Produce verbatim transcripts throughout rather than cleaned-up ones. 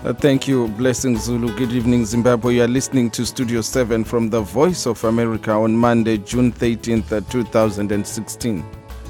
Uh, thank you, Blessing Zulu. Good evening, Zimbabwe. You are listening to Studio seven from the Voice of America on Monday, June thirteenth, two thousand sixteen.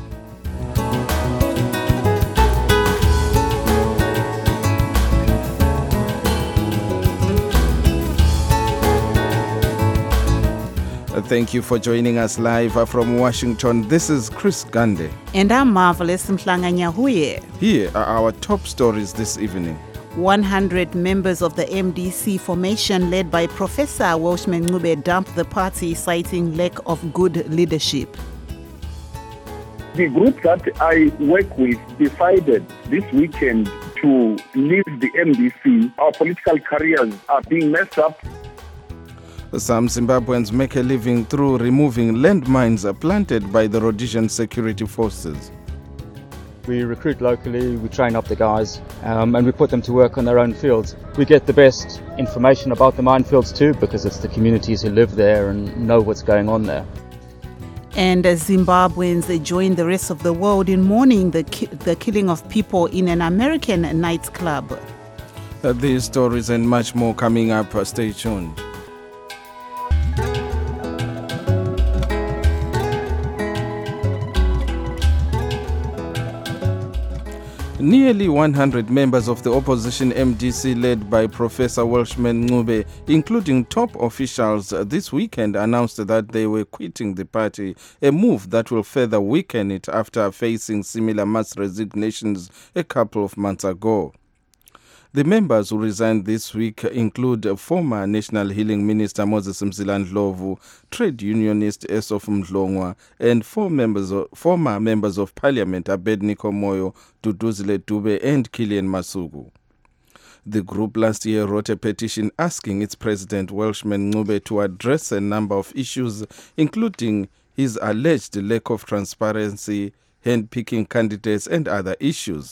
Uh, thank you for joining us live uh, from Washington. This is Chris Gande. And I'm Marvelous Mhlanga-Nyahuye. Here are our top stories this evening. one hundred members of the M D C formation led by Professor Welshman Ncube dumped the party, citing lack of good leadership. The group that I work with decided this weekend to leave the M D C. Our political careers are being messed up. Some Zimbabweans make a living through removing landmines planted by the Rhodesian security forces. We recruit locally, we train up the guys, um, and we put them to work on their own fields. We get the best information about the minefields too, because it's the communities who live there and know what's going on there. And as Zimbabweans join the rest of the world in mourning the, ki- the killing of people in an American nightclub. Uh, these stories and much more coming up. Uh, stay tuned. Nearly one hundred members of the opposition M D C led by Professor Welshman Ncube, including top officials, this weekend announced that they were quitting the party, a move that will further weaken it after facing similar mass resignations a couple of months ago. The members who resigned this week include former National Healing Minister Moses Mzila Ndlovu, trade unionist Esop Mdlongwa, and four members of, former members of Parliament Abednego Moyo, Duduzile Dube, and Kilian Masuku. The group last year wrote a petition asking its president Welshman Ncube to address a number of issues, including his alleged lack of transparency, handpicking candidates, and other issues.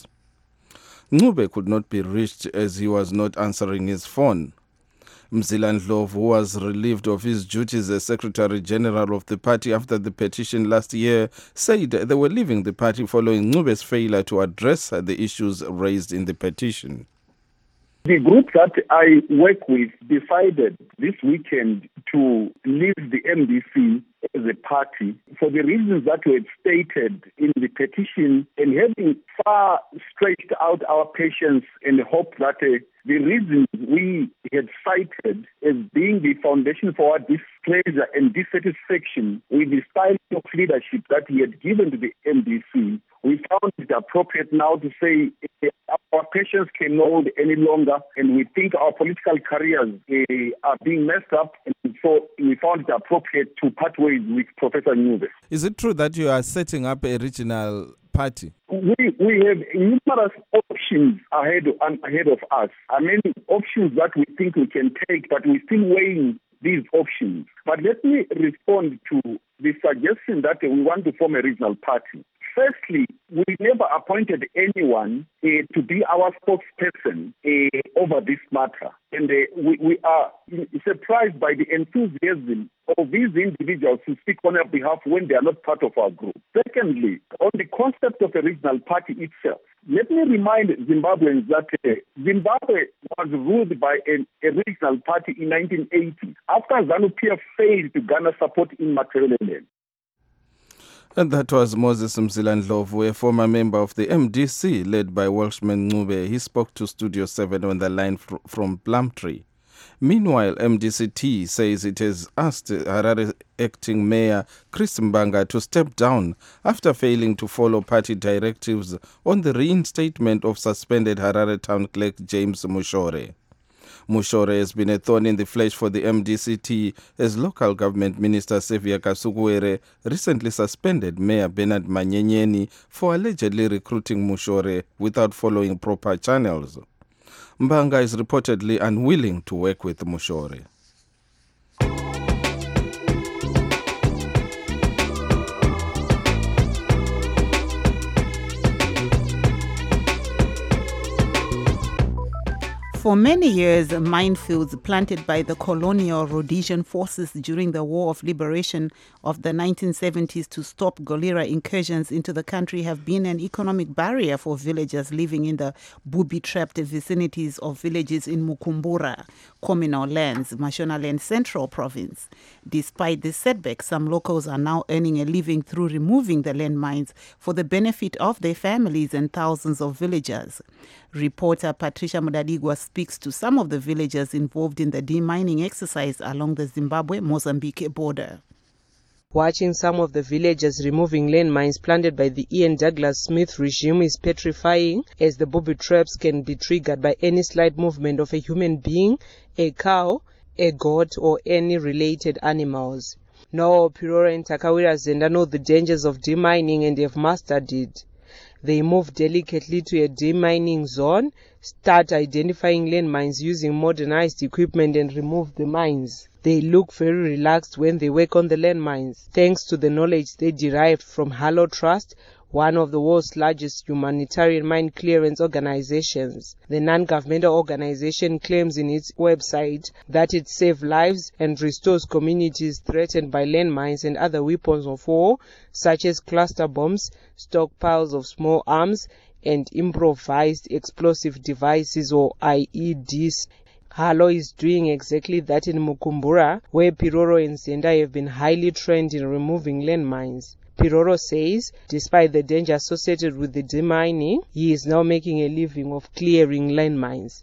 Ncube could not be reached as he was not answering his phone. Mzila Ndlovu, who was relieved of his duties as Secretary General of the party after the petition last year, said they were leaving the party following Ncube's failure to address the issues raised in the petition. The group that I work with decided this weekend to leave the M D C as a party for the reasons that were stated in the petition, and having far stretched out our patience and hope that uh, the reasons we had cited as being the foundation for our displeasure and dissatisfaction with the style of leadership that he had given to the M D C, we found it appropriate now to say uh, our patience can hold any longer, and we think our political careers uh, are being messed up, and so we found it appropriate to part ways with Professor Ncube. Is it true that you are setting up a regional party? We we have numerous options ahead ahead of us. I mean, options that we think we can take, but we're still weighing these options. But let me respond to the suggestion that we want to form a regional party. Firstly, we never appointed anyone uh, to be our spokesperson uh, over this matter. And uh, we, we are surprised by the enthusiasm of these individuals who speak on our behalf when they are not part of our group. Secondly, on the concept of a regional party itself, let me remind Zimbabweans that uh, Zimbabwe was ruled by a, a regional party in nineteen eighty after ZANU-P F failed to garner support in Matabeleland. And that was Moses Mzila Ndlovu, a former member of the M D C led by Welshman Ncube. He spoke to Studio seven on the line fr- from Plumtree. Meanwhile, M D C T says it has asked Harare acting mayor Chris Mbanga to step down after failing to follow party directives on the reinstatement of suspended Harare town clerk James Mushore. Mushore has been a thorn in the flesh for the M D C T as local government minister Sevia Kasukuwere recently suspended Mayor Bernard Manyenyeni for allegedly recruiting Mushore without following proper channels. Mbanga is reportedly unwilling to work with Mushore. For many years, minefields planted by the colonial Rhodesian forces during the War of Liberation of the nineteen seventies to stop Golira incursions into the country have been an economic barrier for villagers living in the booby-trapped vicinities of villages in Mukumbura, communal lands, Mashonaland Central Province. Despite this setback, some locals are now earning a living through removing the landmines for the benefit of their families and thousands of villagers. Reporter Patricia Mudadigwa speaks to some of the villagers involved in the demining exercise along the Zimbabwe-Mozambique border. Watching some of the villagers removing landmines planted by the Ian Douglas Smith regime is petrifying, as the booby traps can be triggered by any slight movement of a human being, a cow, a goat, or any related animals. Now, Piroro and Takawira Zenda know the dangers of demining and have mastered it. They move delicately to a demining zone, start identifying landmines using modernized equipment and remove the mines. They look very relaxed when they work on the landmines, thanks to the knowledge they derived from Hallo Trust, one of the world's largest humanitarian mine clearance organizations. The non-governmental organization claims in its website that it saves lives and restores communities threatened by landmines and other weapons of war, such as cluster bombs, stockpiles of small arms, and improvised explosive devices or I E Ds. Hallo is doing exactly that in Mukumbura, where Piroro and Zenda have been highly trained in removing landmines. Piroro says, despite the danger associated with the demining, he is now making a living of clearing landmines.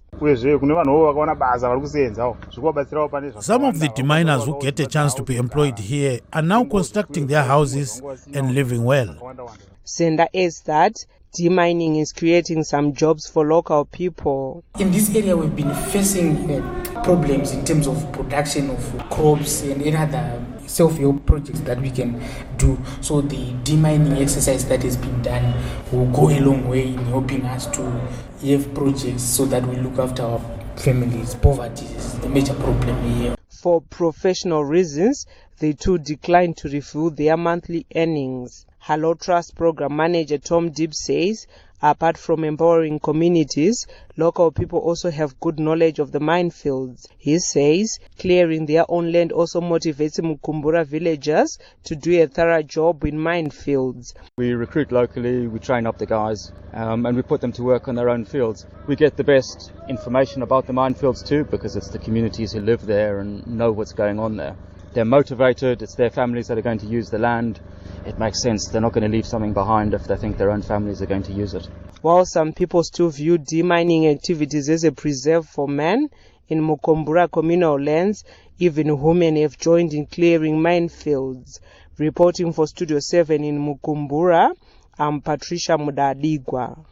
Some of the deminers who get a chance to be employed here are now constructing their houses and living well. Zenda adds that demining is creating some jobs for local people. In this area, we've been facing uh, problems in terms of production of crops and any other self-help projects that we can do. So the demining exercise that has been done will go a long way in helping us to have projects so that we look after our families. Poverty is the major problem here. For professional reasons, they too declined to reveal their monthly earnings. Hallo Trust Program Manager Tom Deeb says, apart from empowering communities, local people also have good knowledge of the minefields. He says clearing their own land also motivates Mukumbura villagers to do a thorough job in minefields. We recruit locally, we train up the guys, um, and we put them to work on their own fields. We get the best information about the minefields too, because it's the communities who live there and know what's going on there. They're motivated, it's their families that are going to use the land. It makes sense. They're not going to leave something behind if they think their own families are going to use it. While some people still view demining activities as a preserve for man, in Mukumbura communal lands, even women have joined in clearing minefields. Reporting for Studio seven in Mukumbura, I'm Patricia Mudadigwa.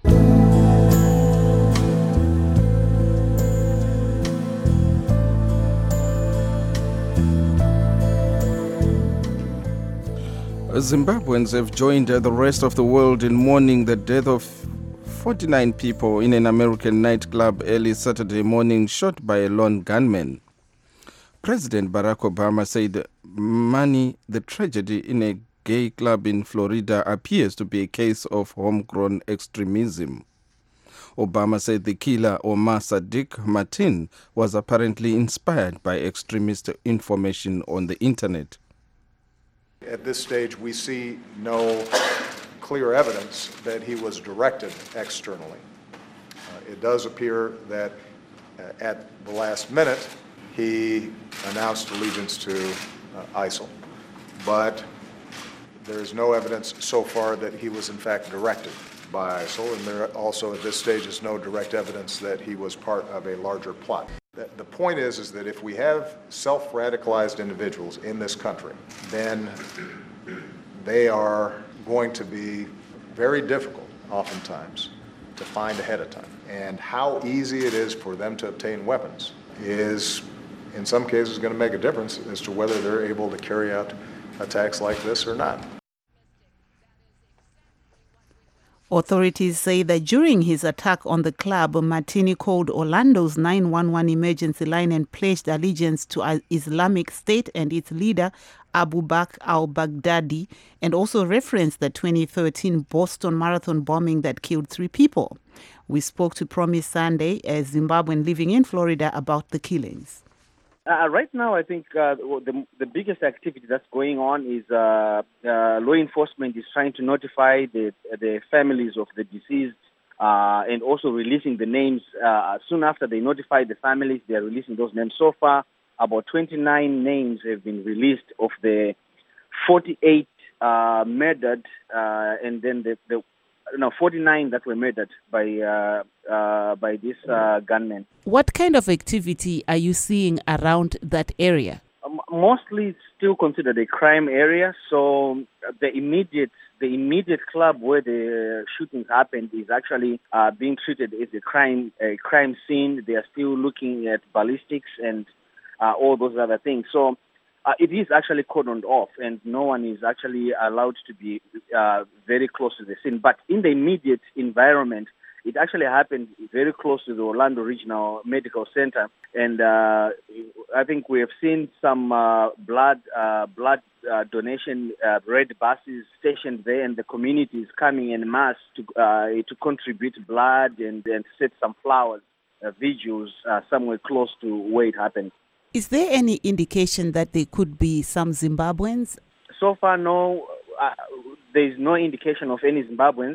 Zimbabweans have joined the rest of the world in mourning the death of forty-nine people in an American nightclub early Saturday morning, shot by a lone gunman. President Barack Obama said money, the tragedy in a gay club in Florida appears to be a case of homegrown extremism. Obama said the killer, Omar Sadiq Martin, was apparently inspired by extremist information on the internet. At this stage, we see no clear evidence that he was directed externally. Uh, it does appear that uh, at the last minute, he announced allegiance to uh, ISIL, but there is no evidence so far that he was in fact directed by ISIL, and there also at this stage is no direct evidence that he was part of a larger plot. The point is, is that if we have self-radicalized individuals in this country, then they are going to be very difficult, oftentimes, to find ahead of time. And how easy it is for them to obtain weapons is, in some cases, going to make a difference as to whether they're able to carry out attacks like this or not. Authorities say that during his attack on the club, Martini called Orlando's nine one one emergency line and pledged allegiance to Islamic State and its leader, Abu Bakr al-Baghdadi, and also referenced the twenty thirteen Boston Marathon bombing that killed three people. We spoke to Promise Sunday, a Zimbabwean living in Florida, about the killings. Uh, right now, I think uh, the, the biggest activity that's going on is uh, uh, law enforcement is trying to notify the, the families of the deceased uh, and also releasing the names. Uh, soon after they notify the families, they are releasing those names. So far, about twenty-nine names have been released of the forty-eight uh, murdered, uh, and then the, the no forty-nine that were murdered by uh, uh, by this uh, gunman. What kind of activity are you seeing around that area? Um, mostly, it's still considered a crime area. So the immediate the immediate club where the shootings happened is actually uh, being treated as a crime a crime scene. They are still looking at ballistics and uh, all those other things. So. Uh, it is actually cordoned off, and no one is actually allowed to be uh, very close to the scene. But in the immediate environment, it actually happened very close to the Orlando Regional Medical Center, and uh, I think we have seen some uh, blood uh, blood uh, donation uh, red buses stationed there, and the community is coming en masse to uh, to contribute blood and, and set some flowers, uh, vigils uh, somewhere close to where it happened. Is there any indication that there could be some Zimbabweans? So far, no. Uh, there is no indication of any Zimbabweans.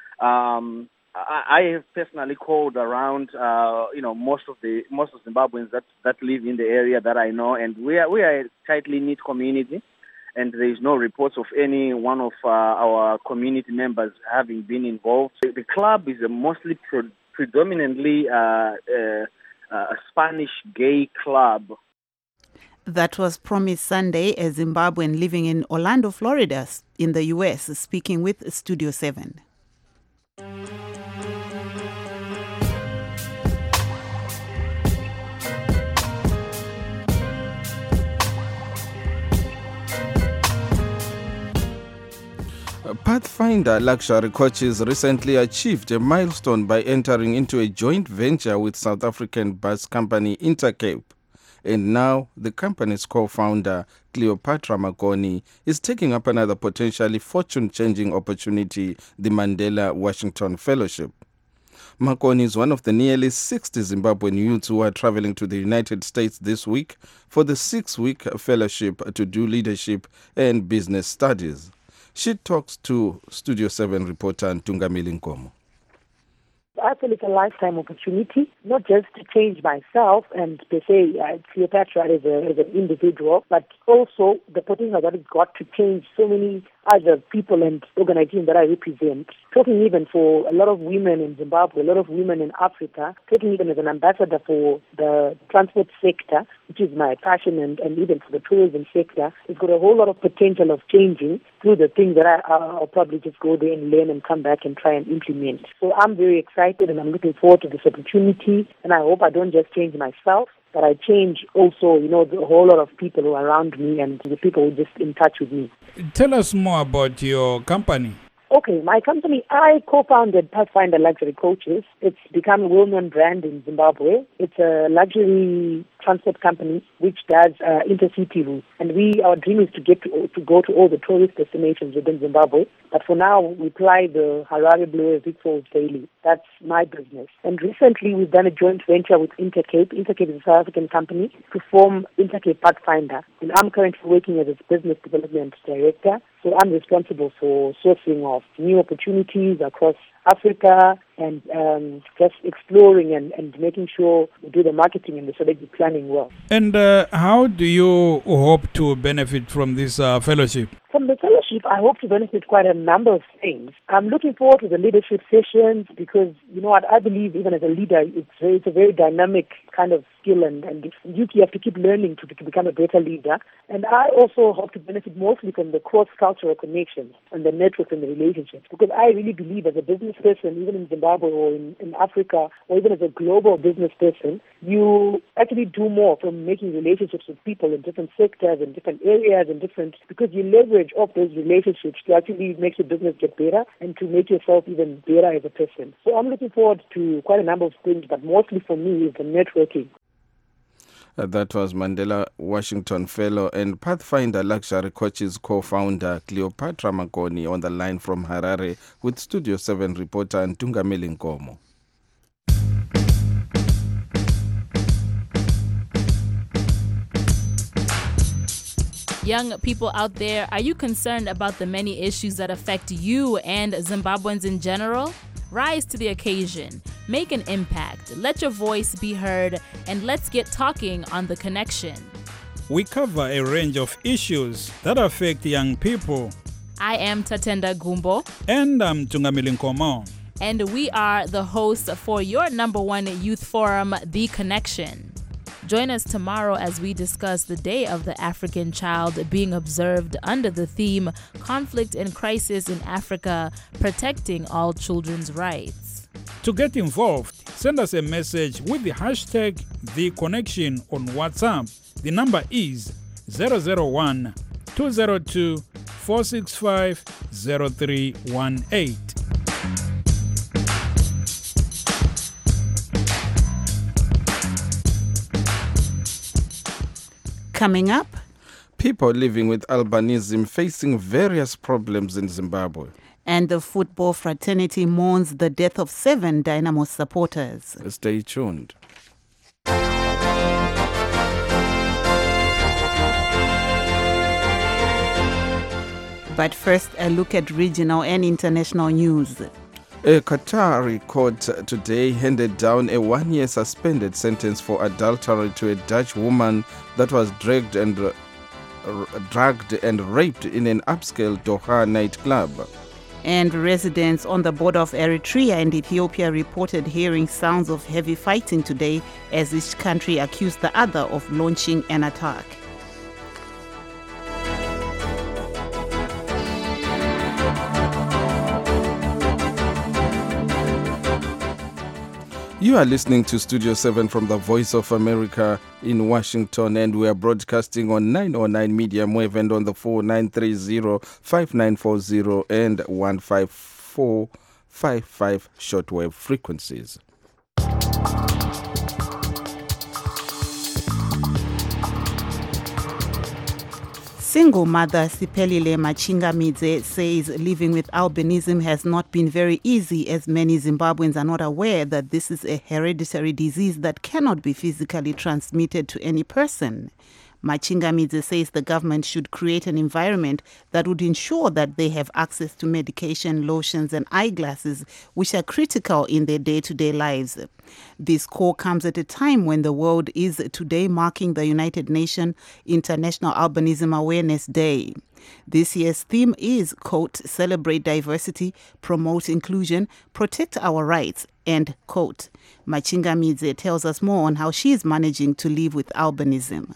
Um, I, I have personally called around, uh, you know, most of the most of Zimbabweans that, that live in the area that I know, and we are we are a tightly knit community, and there is no reports of any one of uh, our community members having been involved. The club is a mostly pro- predominantly uh, uh, a Spanish gay club. That was Promise Sunday, a Zimbabwean living in Orlando, Florida, in the U S, speaking with Studio seven. Pathfinder Luxury Coaches recently achieved a milestone by entering into a joint venture with South African bus company Intercape. And now the company's co-founder, Cleopatra Makoni, is taking up another potentially fortune-changing opportunity, the Mandela Washington Fellowship. Makoni is one of the nearly sixty Zimbabwean youths who are traveling to the United States this week for the six-week fellowship to do leadership and business studies. She talks to Studio seven reporter Ntungamili Nkomo. I feel it's a lifetime opportunity, not just to change myself and to say uh, Cleopatra as, a, as an individual, but also the potential that it's got to change so many other people and organizations that I represent. Talking even for a lot of women in Zimbabwe, a lot of women in Africa, talking even as an ambassador for the transport sector, which is my passion, and, and even for the tourism sector, it's got a whole lot of potential of changing through the things that I, I'll probably just go there and learn and come back and try and implement. So I'm very excited and I'm looking forward to this opportunity, and I hope I don't just change myself, but I change also, you know, the whole lot of people who are around me and the people who are just in touch with me. Tell us more about your company. Okay, my company, I co-founded Pathfinder Luxury Coaches. It's become a well-known brand in Zimbabwe. It's a luxury transport company which does uh, intercity routes. And we, our dream is to get to, to go to all the tourist destinations within Zimbabwe. But for now, we fly the Harare Blue Big Falls daily. That's my business. And recently, we've done a joint venture with Intercape. Intercape is a South African company to form Intercape Pathfinder. And I'm currently working as its business development director. So I'm responsible for sourcing of new opportunities across Africa and um, just exploring and, and making sure we do the marketing and the strategic planning well. And uh, how do you hope to benefit from this uh, fellowship? From the fellowship, I hope to benefit quite a number of things. I'm looking forward to the leadership sessions because, you know what, I believe even as a leader, it's, it's a very dynamic kind of skill, and, and you have to keep learning to, to become a better leader. And I also hope to benefit mostly from the cross-cultural connections and the networks and the relationships, because I really believe as a business person, even in Zimbabwe or in, in Africa, or even as a global business person, you actually do more from making relationships with people in different sectors, in different areas, and different, because you leverage off those relationships to actually make your business get better and to make yourself even better as a person. So I'm looking forward to quite a number of things, but mostly for me is the networking. Uh, that was Mandela Washington Fellow and Pathfinder Luxury Coaches co-founder Cleopatra Makoni on the line from Harare with Studio seven reporter Ntungameli Nkomo. Young people out there, are you concerned about the many issues that affect you and Zimbabweans in general? Rise to the occasion, make an impact, let your voice be heard, and let's get talking on The Connection. We cover a range of issues that affect young people. I am Tatenda Gumbo. And I'm Tungamili Nkomo. And we are the hosts for your number one youth forum, The Connection. Join us tomorrow as we discuss the Day of the African Child being observed under the theme Conflict and Crisis in Africa, Protecting All Children's Rights. To get involved, send us a message with the hashtag The Connection on WhatsApp. The number is zero zero one, two zero two, four six five, zero three one eight. Coming up, people living with albinism facing various problems in Zimbabwe. And the football fraternity mourns the death of seven Dynamo supporters. Stay tuned. But first, a look at regional and international news. A Qatari court today handed down a one-year suspended sentence for adultery to a Dutch woman that was dragged and uh, dragged and raped in an upscale Doha nightclub. And residents on the border of Eritrea and Ethiopia reported hearing sounds of heavy fighting today as each country accused the other of launching an attack. You are listening to Studio seven from the Voice of America in Washington, and we are broadcasting on nine oh nine medium wave and on the four nine three zero, five nine four zero and one five four five five shortwave frequencies. Single mother Siphelile Machingamidze says living with albinism has not been very easy, as many Zimbabweans are not aware that this is a hereditary disease that cannot be physically transmitted to any person. Machingamidze says the government should create an environment that would ensure that they have access to medication, lotions and eyeglasses, which are critical in their day-to-day lives. This call comes at a time when the world is today marking the United Nations International Albinism Awareness Day. This year's theme is, quote, celebrate diversity, promote inclusion, protect our rights, end quote. Machingamidze tells us more on how she is managing to live with albinism.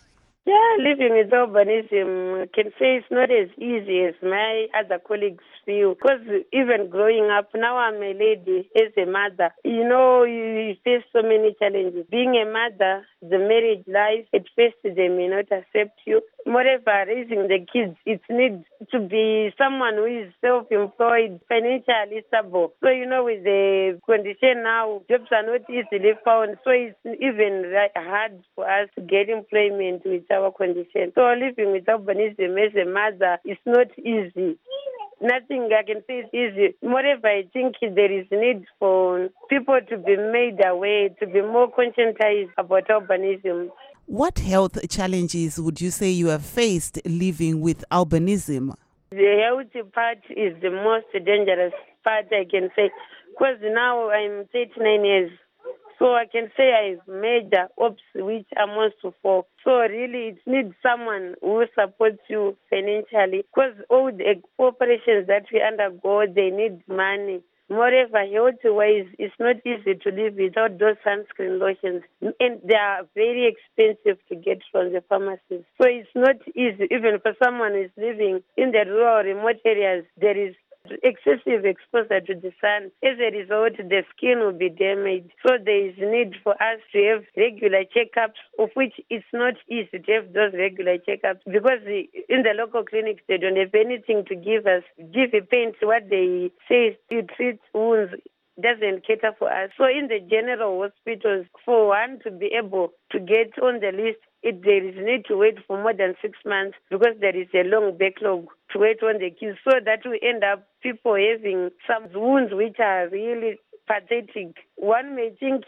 Yeah, living with albinism, I can say it's not as easy as my other colleagues feel. Because even growing up, now I'm a lady as a mother. You know, you face so many challenges. Being a mother, the marriage life, at first they may not accept you. Moreover, raising the kids, it needs to be someone who is self-employed, financially stable. So, you know, with the condition now, jobs are not easily found. So it's even hard for us to get employment with our condition. So living with albinism as a mother is not easy. Nothing I can say is easy. Moreover, I think there is need for people to be made aware, to be more conscientized about albinism. What health challenges would you say you have faced living with albinism? The health part is the most dangerous part, I can say, because now I'm thirty-nine years. So I can say I've made the ops which amounts to four. So really it needs someone who supports you financially, because all the operations that we undergo, they need money. Moreover, health-wise, it's not easy to live without those sunscreen lotions. And they are very expensive to get from the pharmacies. So it's not easy, even for someone who is living in the rural, remote areas. There is excessive exposure to the sun. As a result, the skin will be damaged. So there is need for us to have regular checkups, of which it's not easy to have those regular checkups because in the local clinics they don't have anything to give us. Give a paint, what they say to treat wounds doesn't cater for us. So in the general hospitals, for one to be able to get on the list, it, there is need to wait for more than six months because there is a long backlog to wait on the queue. So that we end up people having some wounds which are really pathetic. One may think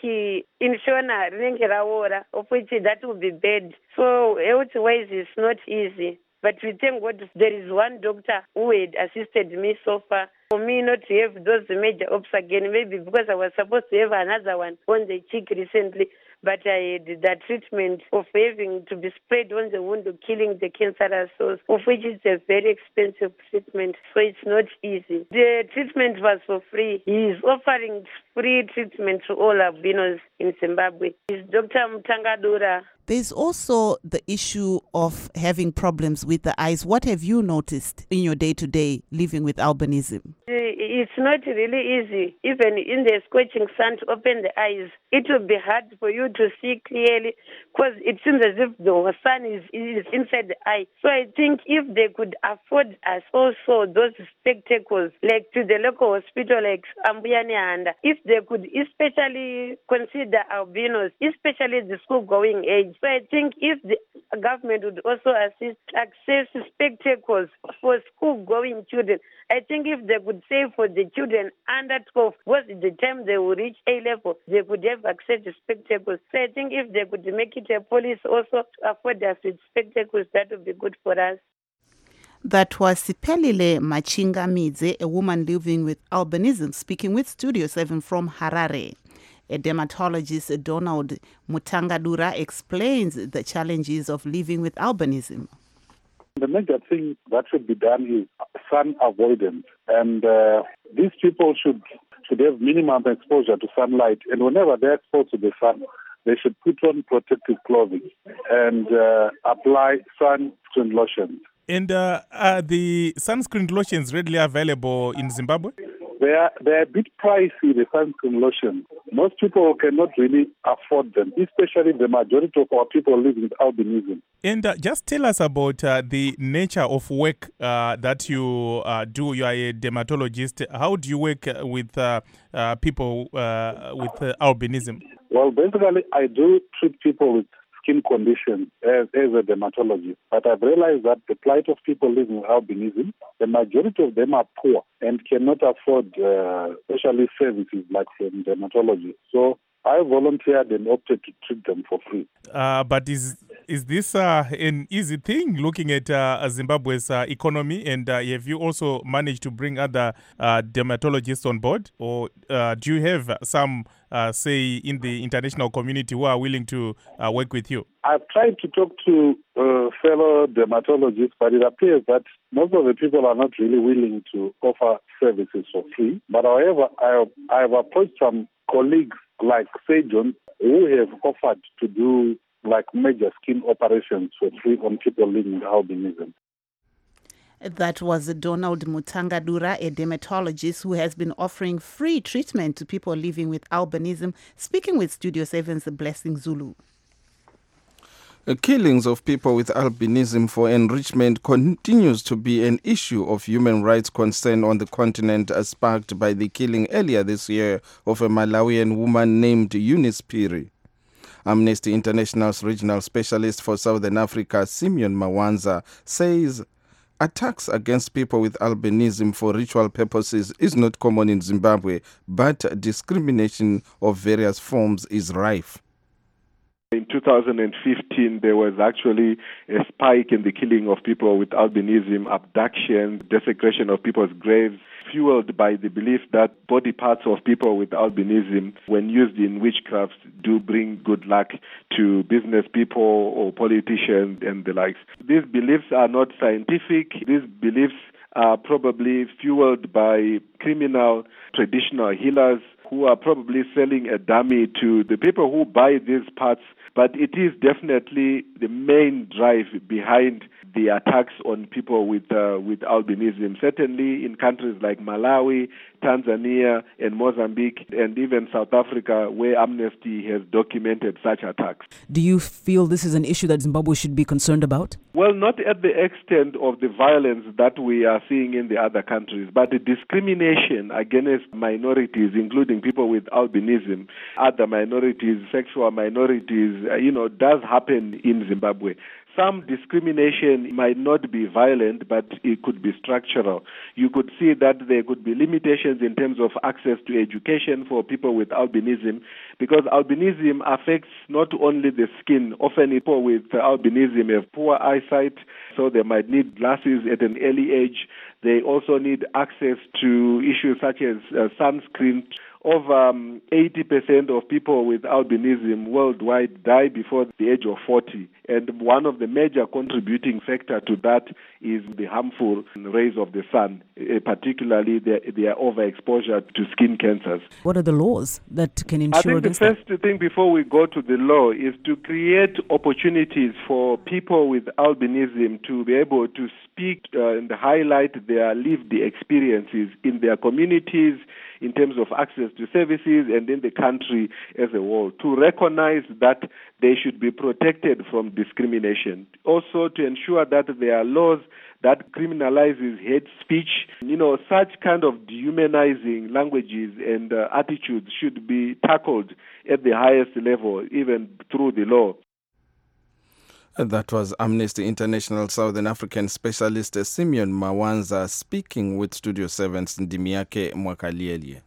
inshona rinenge of which that would be bad. So health-wise it's not easy. But we thank God there is one doctor who had assisted me so far. For me not to have those major ops again, maybe because I was supposed to have another one on the cheek recently, but I had that treatment of having to be sprayed on the wound, killing the cancerous cells, of which is a very expensive treatment, so it's not easy. The treatment was for free. He is offering free treatment to all albinos in Zimbabwe. It's Doctor Mutangadura. There's also the issue of having problems with the eyes. What have you noticed in your day-to-day living with albinism? It's not really easy, even in the scorching sun, to open the eyes. It will be hard for you to see clearly because it seems as if the sun is, is inside the eye. So I think if they could afford us also those spectacles, like to the local hospital like Ambuyani Anda, if they could especially consider albinos, especially the school-going age. So I think if the government would also assist access spectacles for school-going children, I think if they could say for the children under twelve, was the time they will reach A level, they could have access to spectacles. So I think if they could make it a policy also to afford us with spectacles, that would be good for us. That was Sipelile Machinga Midze, a woman living with albinism, speaking with Studio seven from Harare. A dermatologist, Donald Mutangadura, explains the challenges of living with albinism. The major thing that should be done is sun avoidance, and uh, these people should should have minimum exposure to sunlight, and whenever they're exposed to the sun, they should put on protective clothing and uh, apply sunscreen lotions. And uh, are the sunscreen lotions readily available in Zimbabwe? They are, they are a bit pricey, the sunscreen lotions. Most people cannot really afford them, especially the majority of our people living with albinism. And uh, just tell us about uh, the nature of work uh, that you uh, do. You are a dermatologist. How do you work with uh, uh, people uh, with uh, albinism? Well, basically, I do treat people with skin conditions as, as a dermatologist. But I've realized that the plight of people living with albinism, the majority of them are poor and cannot afford uh, specialist services like from dermatology. So I volunteered and opted to treat them for free. Uh, but is is this uh, an easy thing looking at uh, Zimbabwe's uh, economy? And uh, have you also managed to bring other uh, dermatologists on board? Or uh, do you have some, uh, say, in the international community who are willing to uh, work with you? I've tried to talk to uh, fellow dermatologists, but it appears that most of the people are not really willing to offer services for free. But however, I I have approached some colleagues like surgeons who have offered to do like major skin operations for free on people living with albinism. That was Donald Mutangadura, a dermatologist who has been offering free treatment to people living with albinism, speaking with Studio seven's Blessing Zulu. Uh, killings of people with albinism for enrichment continues to be an issue of human rights concern on the continent, uh, sparked by the killing earlier this year of a Malawian woman named Eunice Phiri. Amnesty International's regional specialist for Southern Africa, Simeon Mawanza, says attacks against people with albinism for ritual purposes is not common in Zimbabwe, but discrimination of various forms is rife. In two thousand fifteen, there was actually a spike in the killing of people with albinism, abduction, desecration of people's graves, fueled by the belief that body parts of people with albinism, when used in witchcraft, do bring good luck to business people or politicians and the likes. These beliefs are not scientific. These beliefs are probably fueled by criminal traditional healers who are probably selling a dummy to the people who buy these parts. But it is definitely the main drive behind the attacks on people with uh, with albinism. Certainly in countries like Malawi, Tanzania, and Mozambique, and even South Africa, where Amnesty has documented such attacks. Do you feel this is an issue that Zimbabwe should be concerned about? Well, not at the extent of the violence that we are seeing in the other countries, but the discrimination against minorities, including people with albinism, other minorities, sexual minorities, uh, you know, does happen in Zimbabwe. Some discrimination might not be violent, but it could be structural. You could see that there could be limitations in terms of access to education for people with albinism, because albinism affects not only the skin. Often people with albinism have poor eyesight, so they might need glasses at an early age. They also need access to issues such as uh, sunscreen. Over um, eighty percent of people with albinism worldwide die before the age of forty. And one of the major contributing factors to that is the harmful rays of the sun, uh, particularly their, their overexposure to skin cancers. What are the laws that can ensure I think the against first that? thing before we go to the law is to create opportunities for people with albinism to be able to speak uh, and highlight their lived experiences in their communities, in terms of access to services, and in the country as a whole, to recognize that they should be protected from discrimination. Also to ensure that there are laws that criminalizes hate speech. You know, such kind of dehumanizing languages and uh, attitudes should be tackled at the highest level, even through the law. That was Amnesty International Southern African Specialist Simeon Mawanza speaking with Studio seven's Ndimiake Mwakalieli.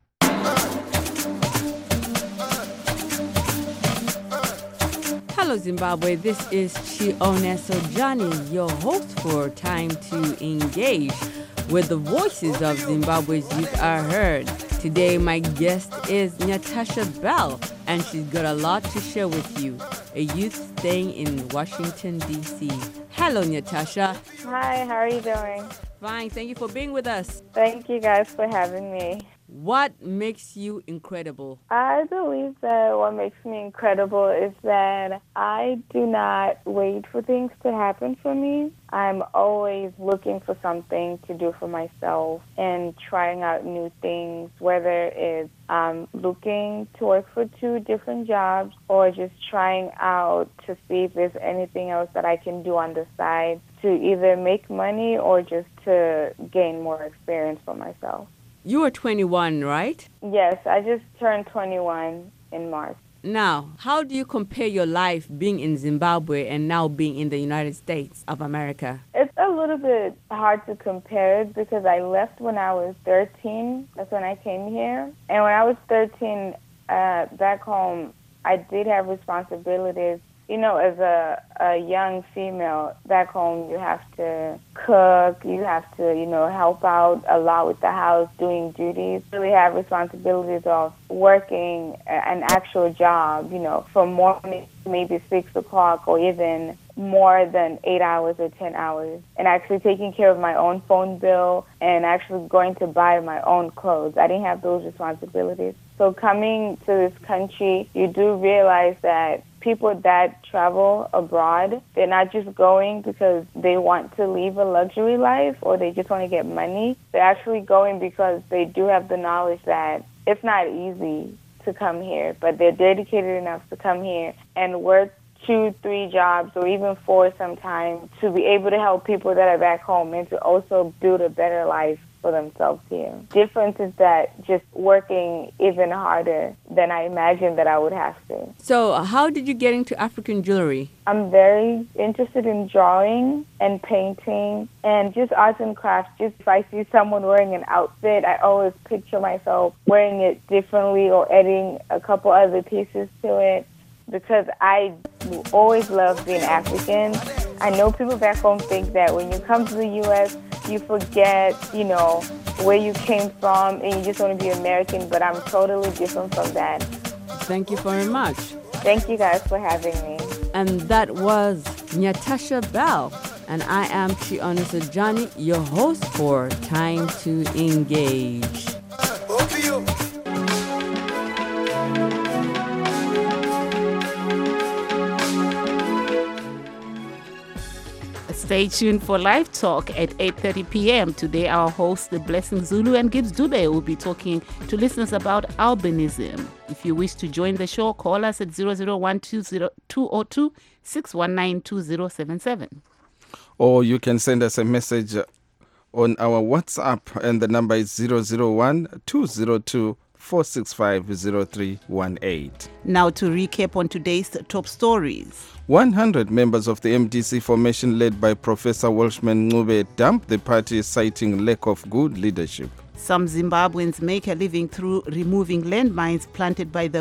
Hello Zimbabwe, this is Chione Sojani, your host for Time to Engage, where the voices of Zimbabwe's youth are heard. Today my guest is Natasha Bell, and she's got a lot to share with you, a youth staying in Washington, D C. Hello, Natasha. Hi, how are you doing? Fine, thank you for being with us. Thank you guys for having me. What makes you incredible? I believe that what makes me incredible is that I do not wait for things to happen for me. I'm always looking for something to do for myself and trying out new things, whether it's um, looking to work for two different jobs or just trying out to see if there's anything else that I can do on the side to either make money or just to gain more experience for myself. You are twenty-one, right? Yes, I just turned twenty-one in March. Now, how do you compare your life being in Zimbabwe and now being in the United States of America? It's a little bit hard to compare it because I left when I was thirteen. That's when I came here. And when I was thirteen, uh, back home, I did have responsibilities. You know, as a, a young female back home, you have to cook, you have to, you know, help out a lot with the house, doing duties. You really have responsibilities of working an actual job, you know, from morning maybe six o'clock or even more than eight hours or ten hours, and actually taking care of my own phone bill and actually going to buy my own clothes. I didn't have those responsibilities. So coming to this country, you do realize that people that travel abroad, they're not just going because they want to live a luxury life or they just want to get money. They're actually going because they do have the knowledge that it's not easy to come here, but they're dedicated enough to come here and work two, three jobs, or even four sometimes, to be able to help people that are back home and to also build a better life for themselves here. Difference is that just working even harder than I imagined that I would have to. So how did you get into African jewelry? I'm very interested in drawing and painting and just arts and crafts. Just if I see someone wearing an outfit, I always picture myself wearing it differently or adding a couple other pieces to it, because I always loved being African. I know people back home think that when you come to the U S, you forget, you know, where you came from and you just want to be American, but I'm totally different from that. Thank you very much. Thank you guys for having me. And that was Natasha Bell. And I am Chione Sojani, your host for Time to Engage. Stay tuned for Live Talk at eight thirty p.m. Today, our hosts, the Blessing Zulu and Gibbs Dube, will be talking to listeners about albinism. If you wish to join the show, call us at zero zero one two zero two zero two six one nine two zero seven seven. Or you can send us a message on our WhatsApp, and the number is zero zero one two zero two four six five zero three one eight. Now to recap on today's top stories. one hundred members of the M D C formation led by Professor Welshman Ncube dumped the party, citing lack of good leadership. Some Zimbabweans make a living through removing landmines planted by the